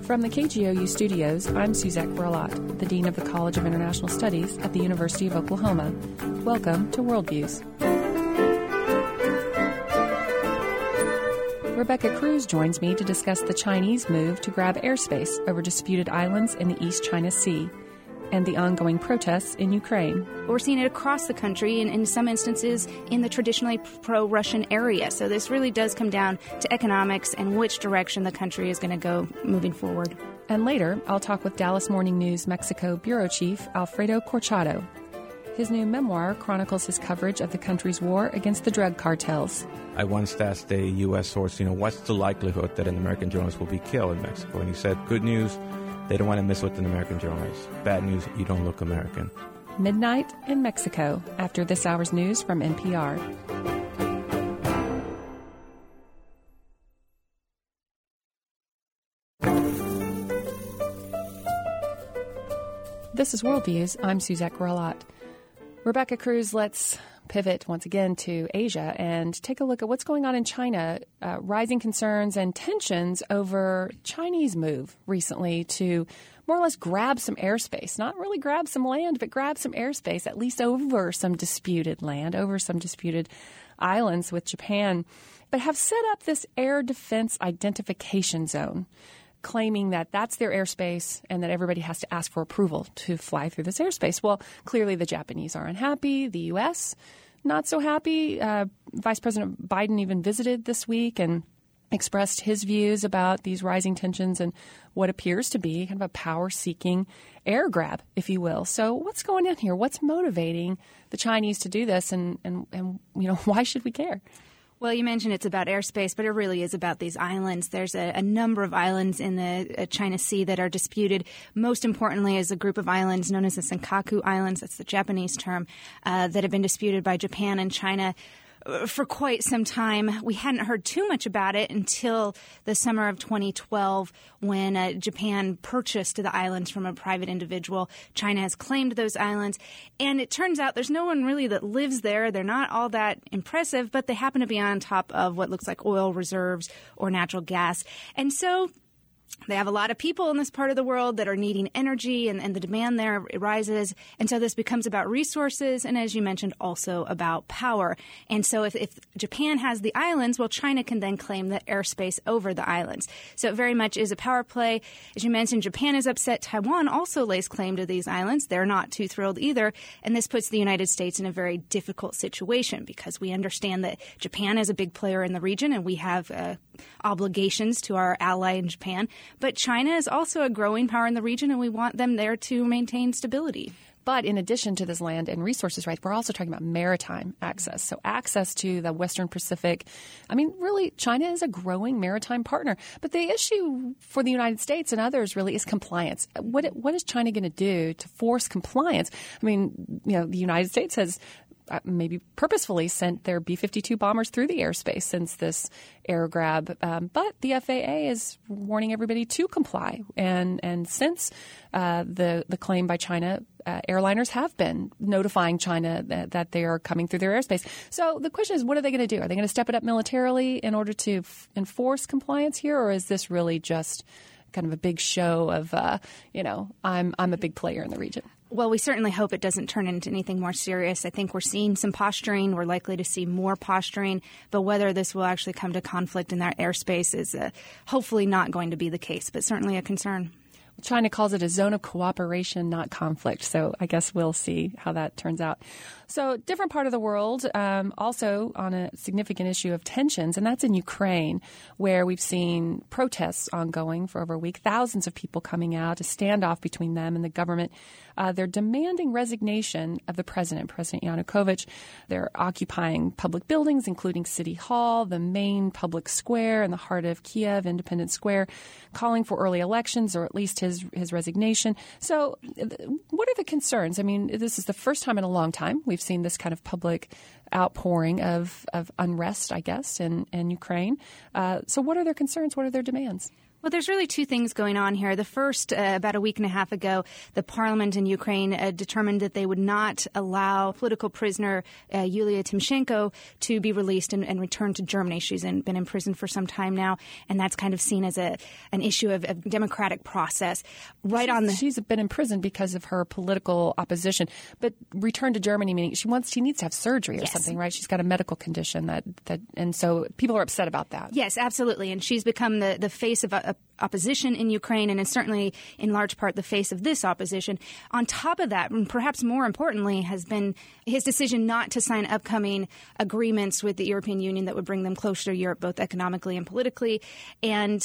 From the KGOU studios, I'm Suzette Correlot, the Dean of the College of International Studies at the University of Oklahoma. Welcome to Worldviews. Rebecca Cruz joins me to discuss the Chinese move to grab airspace over disputed islands in the East China Sea and the ongoing protests in Ukraine. We're seeing it across the country and in some instances in the traditionally pro-Russian area. So this really does come down to economics and which direction the country is going to go moving forward. And later, I'll talk with Dallas Morning News Mexico Bureau Chief Alfredo Corchado. His new memoir chronicles his coverage of the country's war against the drug cartels. I once asked a U.S. source, what's the likelihood that an American journalist will be killed in Mexico? And he said, good news, they don't want to mess with an American journalist. Bad news, you don't look American. Midnight in Mexico, after this hour's news from NPR. This is Worldviews. I'm Suzette Correlot. Rebecca Cruz, let's pivot once again to Asia and take a look at what's going on in China, rising concerns and tensions over Chinese move recently to more or less grab some airspace, not really grab some land, but grab some airspace, at least over some disputed land, over some disputed islands with Japan, but have set up this air defense identification zone, claiming that that's their airspace and that everybody has to ask for approval to fly through this airspace. Well, clearly the Japanese are unhappy. The U.S. not so happy. Vice President Biden even visited this week and expressed his views about these rising tensions and what appears to be kind of a power-seeking air grab, if you will. So what's going on here? What's motivating the Chinese to do this? And why should we care? Well, you mentioned it's about airspace, but it really is about these islands. There's a number of islands in the China Sea that are disputed. Most importantly is a group of islands known as the Senkaku Islands, that's the Japanese term, that have been disputed by Japan and China for quite some time. We hadn't heard too much about it until the summer of 2012 when Japan purchased the islands from a private individual. China has claimed those islands. And it turns out there's no one really that lives there. They're not all that impressive, but they happen to be on top of what looks like oil reserves or natural gas. And so they have a lot of people in this part of the world that are needing energy, and the demand there rises. And so this becomes about resources and, as you mentioned, also about power. And so if Japan has the islands, well, China can then claim the airspace over the islands. So it very much is a power play. As you mentioned, Japan is upset. Taiwan also lays claim to these islands. They're not too thrilled either. And this puts the United States in a very difficult situation because we understand that Japan is a big player in the region and we have obligations to our ally in Japan. But China is also a growing power in the region, and we want them there to maintain stability. But in addition to this land and resources rights, we're also talking about maritime access. So access to the Western Pacific. I mean, really, China is a growing maritime partner. But the issue for the United States and others really is compliance. What is China going to do to force compliance? I mean, the United States has maybe purposefully sent their B-52 bombers through the airspace since this air grab. But the FAA is warning everybody to comply. And since the claim by China, airliners have been notifying China that they are coming through their airspace. So the question is, what are they going to do? Are they going to step it up militarily in order to enforce compliance here? Or is this really just kind of a big show of, I'm a big player in the region? Well, we certainly hope it doesn't turn into anything more serious. I think we're seeing some posturing. We're likely to see more posturing. But whether this will actually come to conflict in that airspace is hopefully not going to be the case, but certainly a concern. China calls it a zone of cooperation, not conflict. So I guess we'll see how that turns out. So different part of the world, also on a significant issue of tensions, and that's in Ukraine, where we've seen protests ongoing for over a week, thousands of people coming out, a standoff between them and the government. They're demanding resignation of the President Yanukovych. They're occupying public buildings, including City Hall, the main public square in the heart of Kiev, Independence Square, calling for early elections or at least his resignation. So what are the concerns? I mean, this is the first time in a long time we've seen this kind of public outpouring of unrest, I guess, in Ukraine. So what are their concerns? What are their demands? Well, there's really two things going on here. The first, about a week and a half ago, the parliament in Ukraine determined that they would not allow political prisoner Yulia Tymoshenko to be released and returned to Germany. She's been in prison for some time now, and that's kind of seen as an issue of democratic process. She's been in prison because of her political opposition, but returned to Germany meaning she needs to have surgery or something, right? She's got a medical condition that and so people are upset about that. Yes, absolutely, and she's become the face of opposition in Ukraine, and is certainly in large part the face of this opposition. On top of that, and perhaps more importantly, has been his decision not to sign upcoming agreements with the European Union that would bring them closer to Europe, both economically and politically. And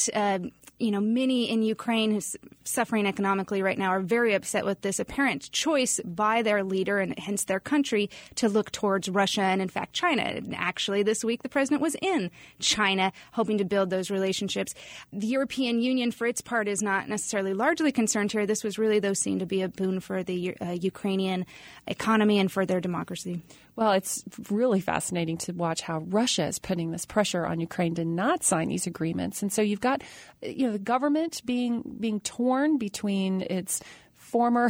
many in Ukraine who's suffering economically right now are very upset with this apparent choice by their leader and hence their country to look towards Russia and, in fact, China. And actually, this week, the president was in China hoping to build those relationships. The European Union, for its part, is not necessarily largely concerned here. This was really, though, seen to be a boon for the Ukrainian economy and for their democracy. Well, it's really fascinating to watch how Russia is putting this pressure on Ukraine to not sign these agreements. And so you've got, the government being torn between its former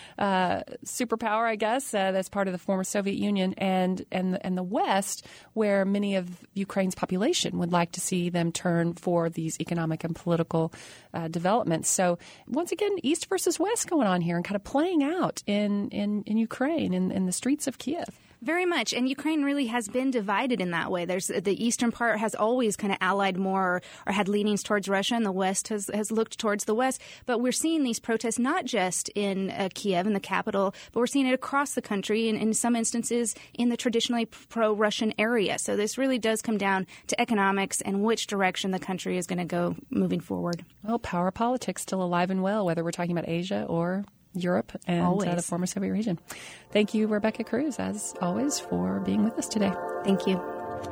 superpower, I guess, that's part of the former Soviet Union, and the West, where many of Ukraine's population would like to see them turn for these economic and political developments. So once again, East versus West going on here and kind of playing out in Ukraine, in the streets of Kiev. Very much. And Ukraine really has been divided in that way. There's the eastern part has always kind of allied more or had leanings towards Russia, and the West has looked towards the West. But we're seeing these protests not just in Kiev, in the capital, but we're seeing it across the country and in some instances in the traditionally pro-Russian area. So this really does come down to economics and which direction the country is going to go moving forward. Well, power politics still alive and well, whether we're talking about Asia or Europe and the former Soviet region. Thank you, Rebecca Cruz, as always, for being with us today. Thank you.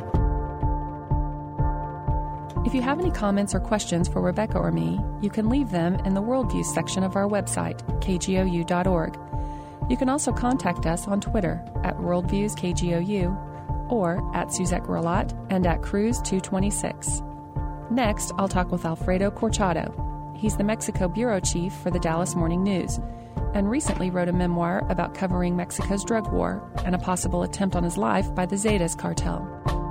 If you have any comments or questions for Rebecca or me, you can leave them in the Worldviews section of our website, kgou.org. You can also contact us on Twitter at WorldviewsKGOU or at Suzette Grelot and at Cruz226. Next, I'll talk with Alfredo Corchado. He's the Mexico bureau chief for the Dallas Morning News, and recently wrote a memoir about covering Mexico's drug war and a possible attempt on his life by the Zetas cartel.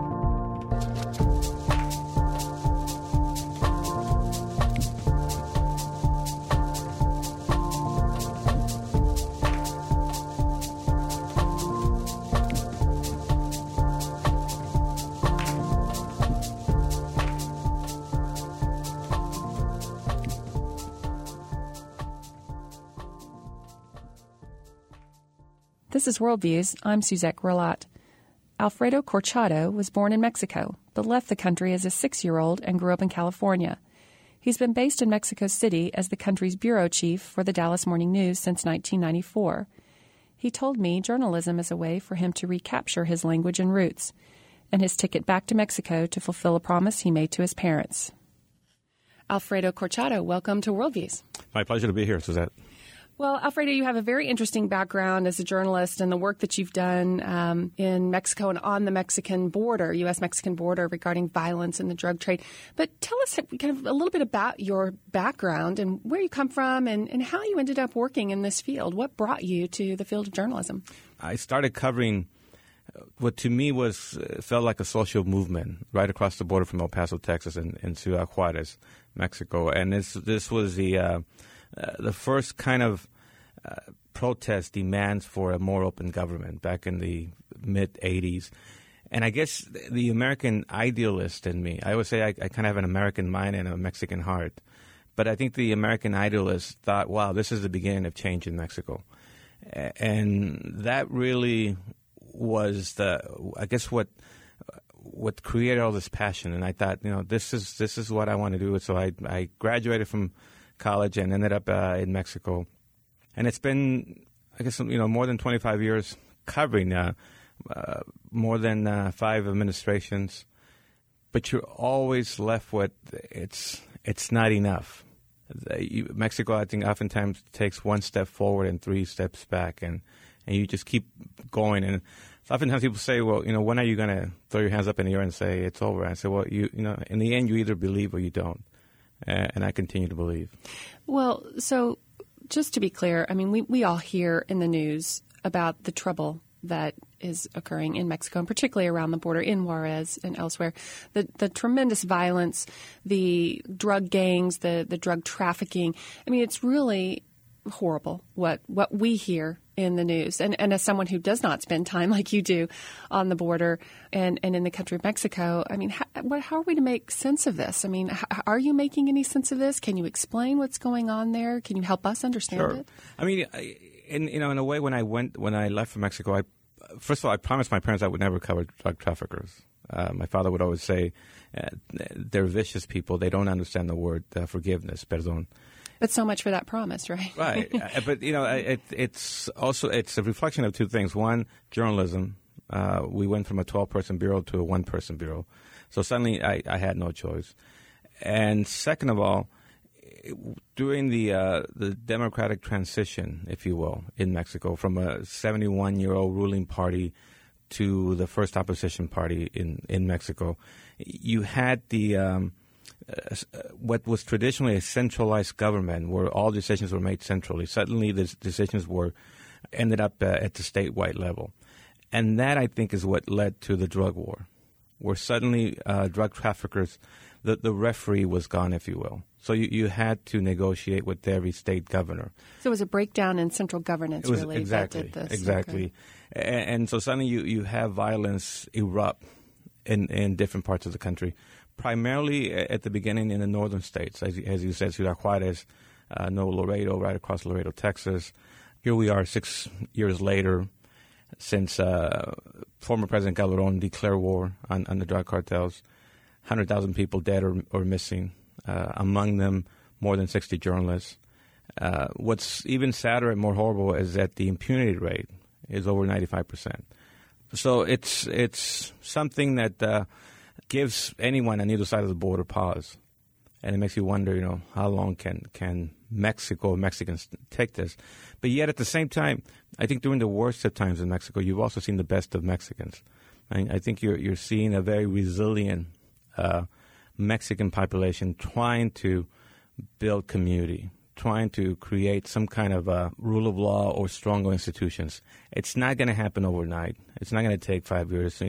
This is Worldviews. I'm Suzette Grelot. Alfredo Corchado was born in Mexico, but left the country as a 6-year-old and grew up in California. He's been based in Mexico City as the country's bureau chief for the Dallas Morning News since 1994. He told me journalism is a way for him to recapture his language and roots, and his ticket back to Mexico to fulfill a promise he made to his parents. Alfredo Corchado, welcome to Worldviews. My pleasure to be here, Suzette. Well, Alfredo, you have a very interesting background as a journalist and the work that you've done in Mexico and on the Mexican border, U.S.-Mexican border, regarding violence and the drug trade. But tell us kind of a little bit about your background and where you come from and how you ended up working in this field. What brought you to the field of journalism? I started covering what to me felt like a social movement right across the border from El Paso, Texas, and Ciudad Juarez, Mexico. And this was the first kind of protest demands for a more open government back in the mid-'80s. And I guess the American idealist in me, I always say I kind of have an American mind and a Mexican heart. But I think the American idealist thought, wow, this is the beginning of change in Mexico. And that really was what created all this passion. And I thought, this is what I want to do. So I graduated from college and ended up in Mexico. And it's been, I guess, more than 25 years covering more than 5 administrations. But you're always left with it's not enough. Mexico, I think, oftentimes takes 1 step forward and 3 steps back, and you just keep going. And oftentimes people say, well, when are you going to throw your hands up in the air and say it's over? I say, well, in the end, you either believe or you don't. and I continue to believe. Well, so just to be clear, I mean, we all hear in the news about the trouble that is occurring in Mexico, and particularly around the border in Juarez and elsewhere. The tremendous violence, the drug gangs, the drug trafficking. I mean, it's really horrible what we hear in the news. And as someone who does not spend time like you do on the border and in the country of Mexico, I mean, how are we to make sense of this? I mean, are you making any sense of this? Can you explain what's going on there? Can you help us understand it? I mean, in a way, when I left from Mexico, first of all, I promised my parents I would never cover drug traffickers. My father would always say, they're vicious people. They don't understand the word forgiveness, perdón. But so much for that promise, right? Right. But, it's a reflection of two things. One, journalism. We went from a 12-person bureau to a one-person bureau. So suddenly I had no choice. And second of all, during the democratic transition, if you will, in Mexico, from a 71-year-old ruling party to the first opposition party in Mexico, you had the what was traditionally a centralized government where all decisions were made centrally. Suddenly, the decisions ended up at the statewide level. And that, I think, is what led to the drug war, where suddenly drug traffickers, the referee was gone, if you will. So you had to negotiate with every state governor. So it was a breakdown in central governance, really, exactly, that did this. Exactly. Okay. And so suddenly you have violence erupt in different parts of the country, primarily at the beginning in the northern states. As you said, Ciudad Juarez, Nuevo Laredo, right across Laredo, Texas. Here we are 6 years later since former President Calderon declared war on the drug cartels. 100,000 people dead or missing. Among them, more than 60 journalists. What's even sadder and more horrible is that the impunity rate is over 95%. So it's something that gives anyone on either side of the border pause, and it makes you wonder, how long can Mexicans take this? But yet at the same time, I think during the worst of times in Mexico, you've also seen the best of Mexicans. I think you're seeing a very resilient Mexican population trying to build community, trying to create some kind of rule of law or stronger institutions. It's not going to happen overnight. It's not going to take 5 years.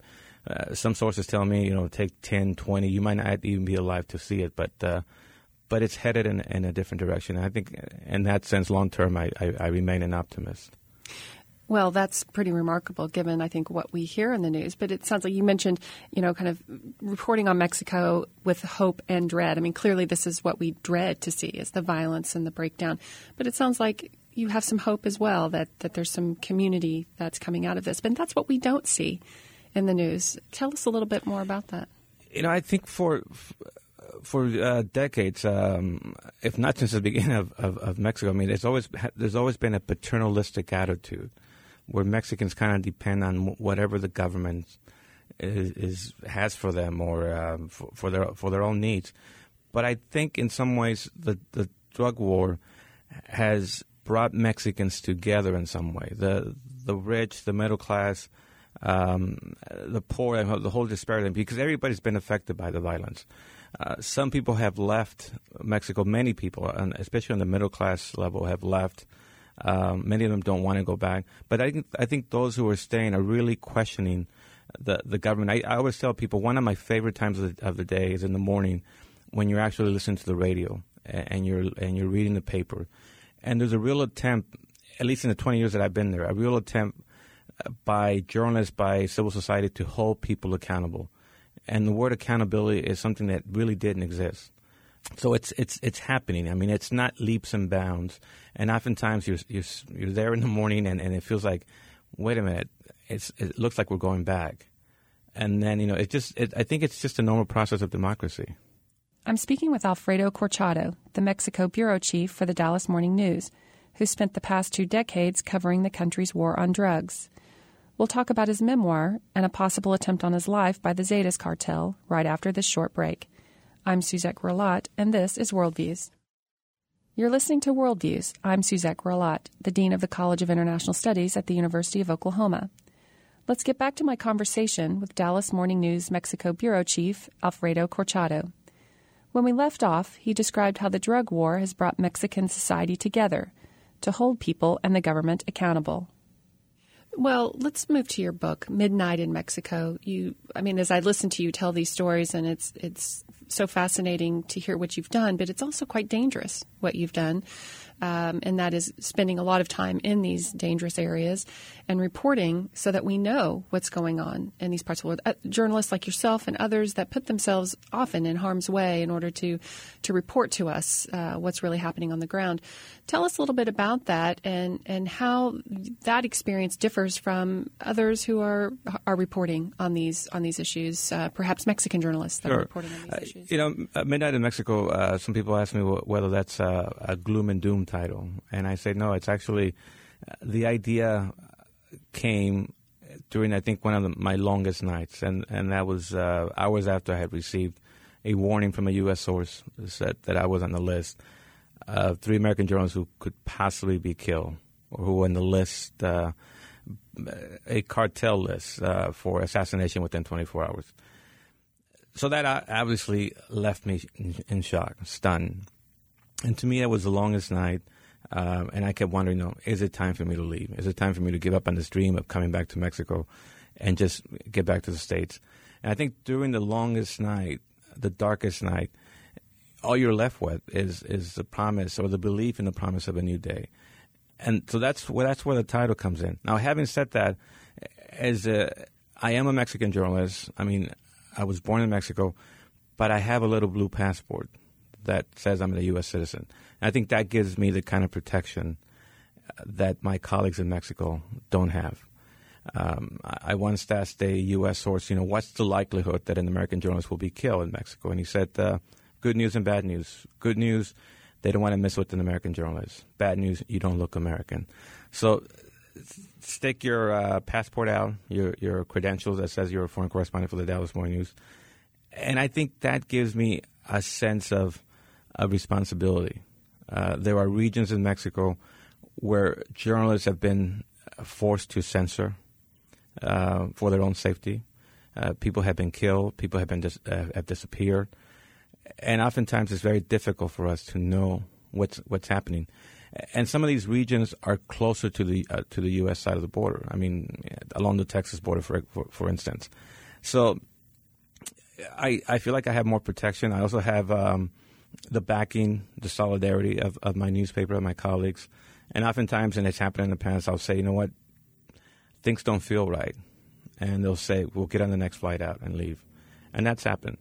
Some sources tell me, take 10, 20. You might not even be alive to see it, but it's headed in a different direction. And I think in that sense, long term, I remain an optimist. Well, that's pretty remarkable given, I think, what we hear in the news. But it sounds like you mentioned, kind of reporting on Mexico with hope and dread. I mean, clearly this is what we dread to see is the violence and the breakdown. But it sounds like you have some hope as well that there's some community that's coming out of this. But that's what we don't see in the news. Tell us a little bit more about that. I think for decades, if not since the beginning of Mexico, I mean, there's always been a paternalistic attitude where Mexicans kind of depend on whatever the government has for them or for their own needs. But I think in some ways the drug war has brought Mexicans together in some way. The rich, the middle class, the poor, the whole disparity, because everybody's been affected by the violence. Some people have left Mexico. Many people, and especially on the middle class level, have left. Many of them don't want to go back. But I think those who are staying are really questioning the government. I always tell people one of my favorite times of the day is in the morning when you're actually listening to the radio and you're reading the paper. And there's a real attempt, at least in the 20 years that I've been there, a real attempt by journalists, by civil society to hold people accountable. And the word accountability is something that really didn't exist. So it's happening. I mean, it's not leaps and bounds. And oftentimes you're there in the morning and it feels like, wait a minute, it looks like we're going back. And then, I think it's just a normal process of democracy. I'm speaking with Alfredo Corchado, the Mexico bureau chief for the Dallas Morning News, who spent the past 2 decades covering the country's war on drugs. We'll talk about his memoir and a possible attempt on his life by the Zetas cartel right after this short break. I'm Suzette Grelot, and this is Worldviews. You're listening to Worldviews. I'm Suzette Grelot, the Dean of the College of International Studies at the University of Oklahoma. Let's get back to my conversation with Dallas Morning News Mexico Bureau Chief Alfredo Corchado. When we left off, he described how the drug war has brought Mexican society together to hold people and the government accountable. Well, let's move to your book, Midnight in Mexico. As I listen to you tell these stories, and it's so fascinating to hear what you've done, but it's also quite dangerous what you've done. And that is spending a lot of time in these dangerous areas and reporting so that we know what's going on in these parts of the world. Journalists like yourself and others that put themselves often in harm's way in order to report to us what's really happening on the ground. Tell us a little bit about that and how that experience differs from others who are reporting on these issues, perhaps Mexican journalists that are reporting on these issues. Midnight in Mexico, some people ask me whether that's a gloom and doom title. And I say, no, it's actually the idea came during, I think, one of my longest nights. And that was hours after I had received a warning from a U.S. source that said that I was on the list of 3 American journalists who could possibly be killed or who were in the list, a cartel list for assassination within 24 hours. So that obviously left me in shock, stunned. And to me, that was the longest night. And I kept wondering, is it time for me to leave? Is it time for me to give up on this dream of coming back to Mexico and just get back to the States? And I think during the longest night, the darkest night, all you're left with is the promise or the belief in the promise of a new day. And so that's where the title comes in. Now, having said that, I am a Mexican journalist. I was born in Mexico, but I have a little blue passport that says I'm a U.S. citizen. And I think that gives me the kind of protection that my colleagues in Mexico don't have. I once asked a U.S. source, what's the likelihood that an American journalist will be killed in Mexico? And he said, good news and bad news. Good news, they don't want to mess with an American journalist. Bad news, you don't look American. So stick your passport out, your credentials that says you're a foreign correspondent for the Dallas Morning News. And I think that gives me a sense of responsibility. There are regions in Mexico where journalists have been forced to censor for their own safety. People have been killed. People have disappeared. And oftentimes it's very difficult for us to know what's happening. And some of these regions are closer to the U.S. side of the border. Along the Texas border, for instance. So I feel like I have more protection. I also have the backing, the solidarity of my newspaper, of my colleagues. And oftentimes, and it's happened in the past, I'll say, you know what, things don't feel right. And they'll say, we'll get on the next flight out and leave. And that's happened.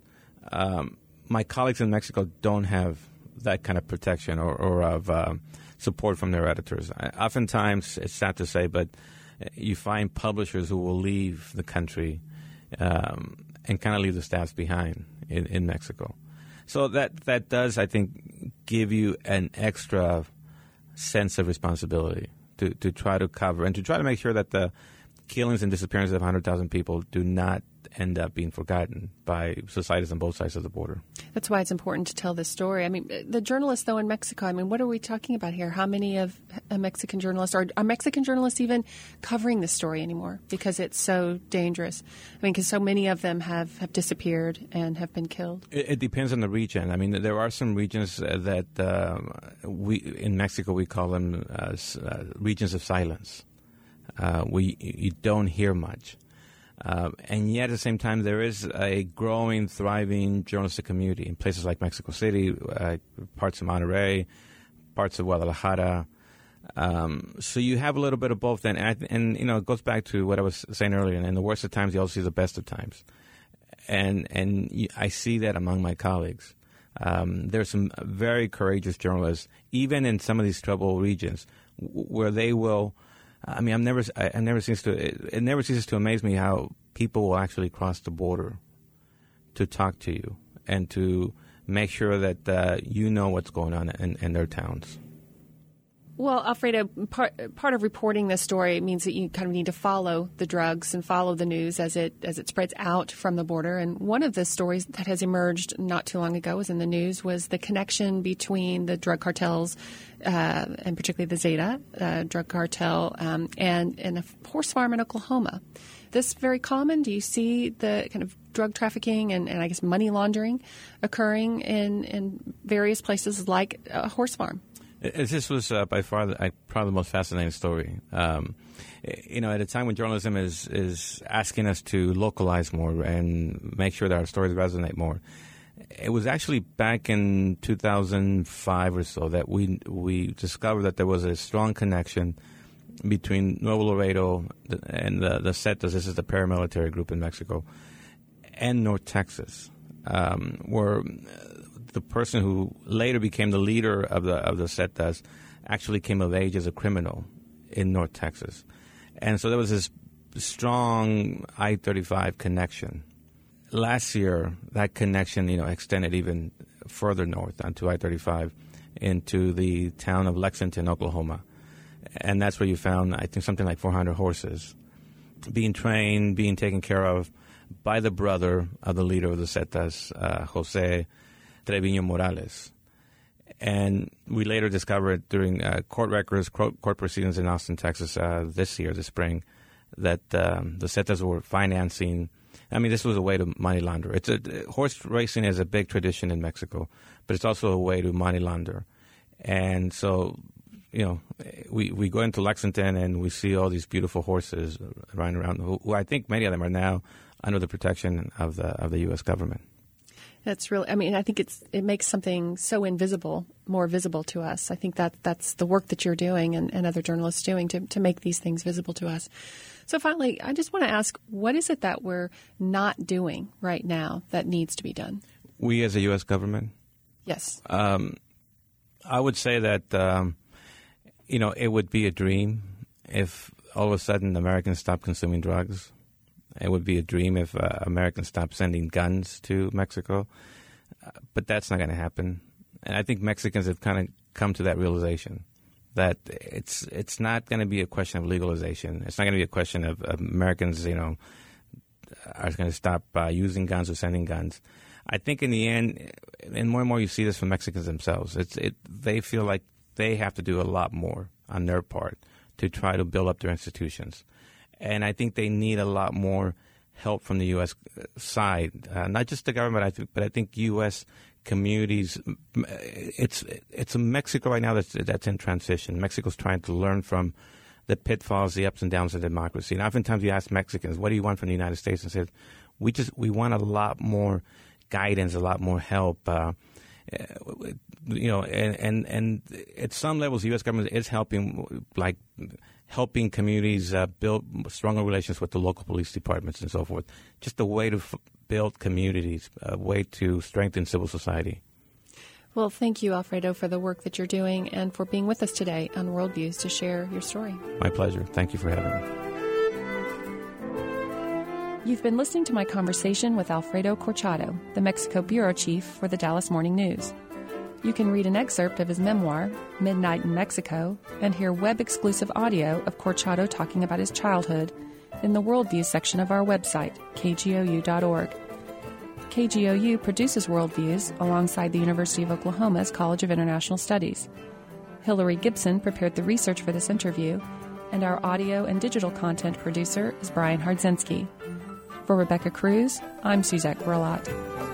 My colleagues in Mexico don't have that kind of protection or of support from their editors. Oftentimes, it's sad to say, but you find publishers who will leave the country and kind of leave the staffs behind in Mexico. So that does, I think, give you an extra sense of responsibility to try to cover and to try to make sure that the killings and disappearances of 100,000 people do not end up being forgotten by societies on both sides of the border. That's why it's important to tell this story. The journalists, though, in Mexico, what are we talking about here? How many of Mexican journalists, are Mexican journalists even covering this story anymore because it's so dangerous? Because so many of them have disappeared and have been killed. It depends on the region. There are some regions that in Mexico we call them regions of silence. You don't hear much. And yet, at the same time, there is a growing, thriving journalistic community in places like Mexico City, parts of Monterrey, parts of Guadalajara. So you have a little bit of both. And it goes back to what I was saying earlier. And in the worst of times, you also see the best of times. And I see that among my colleagues. There's some very courageous journalists, even in some of these troubled regions, where they will. It never ceases to amaze me how people will actually cross the border to talk to you and to make sure that you know what's going on in their towns. Well, Alfredo, part of reporting this story means that you kind of need to follow the drugs and follow the news as it spreads out from the border. And one of the stories that has emerged not too long ago was in the news was the connection between the drug cartels, and particularly the Zeta drug cartel, and a horse farm in Oklahoma. This very common? Do you see the kind of drug trafficking and I guess money laundering occurring in various places like a horse farm. This was by far probably the most fascinating story. At a time when journalism is asking us to localize more and make sure that our stories resonate more, it was actually back in 2005 or so that we discovered that there was a strong connection between Nuevo Laredo and the Zetas. This is the paramilitary group in Mexico, and North Texas, where the person who later became the leader of the Zetas actually came of age as a criminal in North Texas. And so there was this strong I-35 connection. Last year, that connection, extended even further north onto I-35 into the town of Lexington, Oklahoma. And that's where you found, I think, something like 400 horses being trained, being taken care of by the brother of the leader of the Zetas, Jose Treviño Morales. And we later discovered during court records, court proceedings in Austin, Texas this spring, that the Zetas were financing. I mean, this was a way to money launder. Horse racing is a big tradition in Mexico, but it's also a way to money launder. And so, we go into Lexington and we see all these beautiful horses running around, who I think many of them are now under the protection of the U.S. government. That's really, I think it makes something so invisible more visible to us. I think that's the work that you're doing and other journalists doing to make these things visible to us. So finally, I just want to ask, what is it that we're not doing right now that needs to be done? We as a U.S. government? Yes. I would say that, it would be a dream if all of a sudden Americans stopped consuming drugs. It would be a dream if Americans stopped sending guns to Mexico. But that's not going to happen. And I think Mexicans have kind of come to that realization that it's not going to be a question of legalization. It's not going to be a question of Americans, are going to stop using guns or sending guns. I think in the end, and more you see this from Mexicans themselves, they feel like they have to do a lot more on their part to try to build up their institutions. And I think they need a lot more help from the U.S. side, not just the government, but I think U.S. communities. It's a Mexico right now that's in transition. Mexico's trying to learn from the pitfalls, the ups and downs of democracy. And oftentimes you ask Mexicans, what do you want from the United States? And say, we want a lot more guidance, a lot more help. And at some levels, the U.S. government is helping communities build stronger relations with the local police departments and so forth. Just a way to build communities, a way to strengthen civil society. Well, thank you, Alfredo, for the work that you're doing and for being with us today on Worldviews to share your story. My pleasure. Thank you for having me. You've been listening to my conversation with Alfredo Corchado, the Mexico bureau chief for the Dallas Morning News. You can read an excerpt of his memoir, Midnight in Mexico, and hear web-exclusive audio of Corchado talking about his childhood in the Worldviews section of our website, kgou.org. KGOU produces Worldviews alongside the University of Oklahoma's College of International Studies. Hillary Gibson prepared the research for this interview, and our audio and digital content producer is Brian Hardzinski. For Rebecca Cruz, I'm Suzette Grillat.